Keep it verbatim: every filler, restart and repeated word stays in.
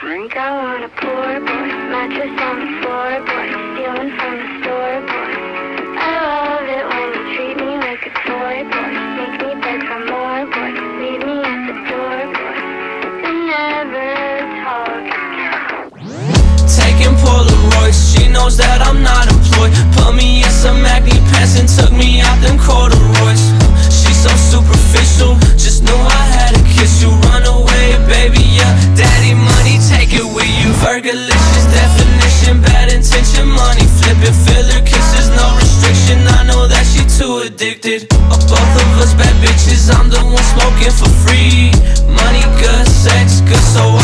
Think I want a poor boy, mattress on the floor, boy, stealing from the store, boy. I love it when you treat me like a toy, boy, make me beg for more, boy, leave me at the door, boy, and never talk. Taking Polaroids, she knows that I'm not employed. Put me in some acne pants and took me out them corduroys. She's so superficial, just knew I had to kiss you. Run away, baby, yeah, daddy money, take it with you. Fergalicious definition, bad intention, money flipping, filler kisses, no restriction. I know that she too addicted. Of both of us bad bitches, I'm the one smoking for free. Money good, sex good, so